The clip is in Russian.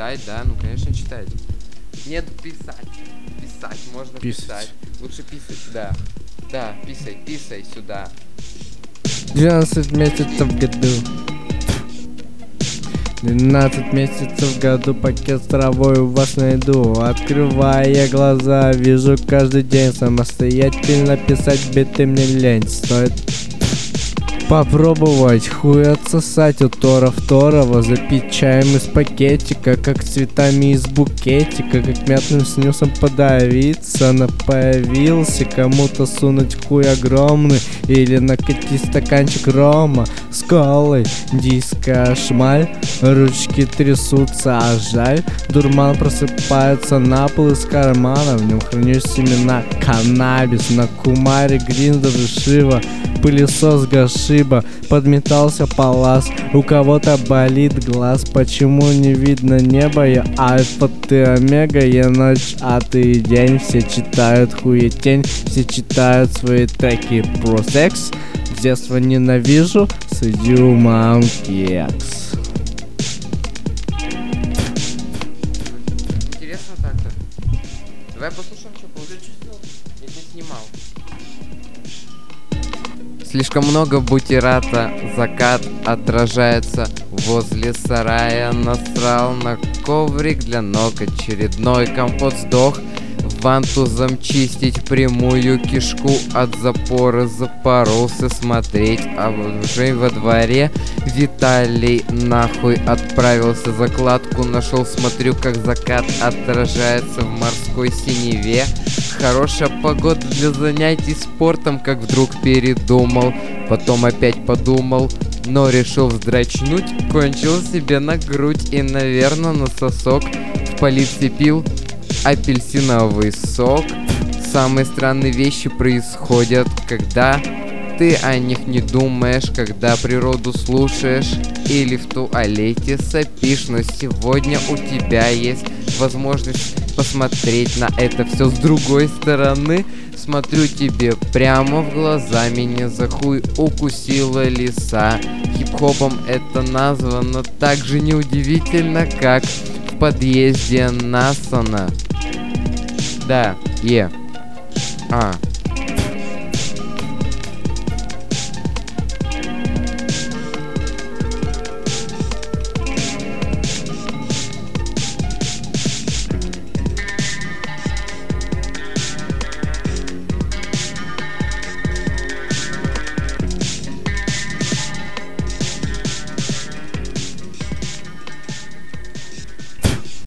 читать, да? Ну, конечно, читать. Нет, писать. Писать, можно писать. Лучше писать, да. Да, писай сюда. 12 месяцев в году. 12 месяцев в году пакет с травой у вас найду. Открывая глаза, вижу каждый день. Самостоятельно писать биты мне лень. Стоит попробовать хуй отсосать у Тора-второго. Запить чаем из пакетика, как цветами из букетика, как мятным снюсом подавиться. Появился кому-то сунуть хуй огромный или накатить стаканчик рома с колой. Диско шмаль, ручки трясутся, а жаль. Дурман просыпается на пол из кармана. В нем храню семена каннабис. На кумаре гриндер и шива. Пылесос Гашиба, подметался палас. У кого-то болит глаз. Почему не видно неба? Я альфа, ты омега. Я ночь, а ты день. Все читают хуетень. Все читают свои треки про секс. С детства ненавижу. Судью мам кекс. Интересно так-то. Давай послушаем, что получилось. Я не снимал. Слишком много бутерата, закат отражается возле сарая. Насрал на коврик для ног, очередной компот сдох. Вантузом чистить прямую кишку от запора запоролся смотреть, а уже во дворе Виталий нахуй отправился, закладку нашел, смотрю, как закат отражается в морской синеве. Хорошая погода для занятий спортом, как вдруг передумал, потом опять подумал, но решил вздрачнуть, кончил себе на грудь и, наверное, на сосок. В полиции пил апельсиновый сок. Самые странные вещи происходят, когда ты о них не думаешь, когда природу слушаешь или в туалете сопишь. Но сегодня у тебя есть возможность посмотреть на это все с другой стороны. Смотрю тебе прямо в глаза, меня за хуй укусила лиса. Хип-хопом это названо так же неудивительно, как в подъезде Насана. Да,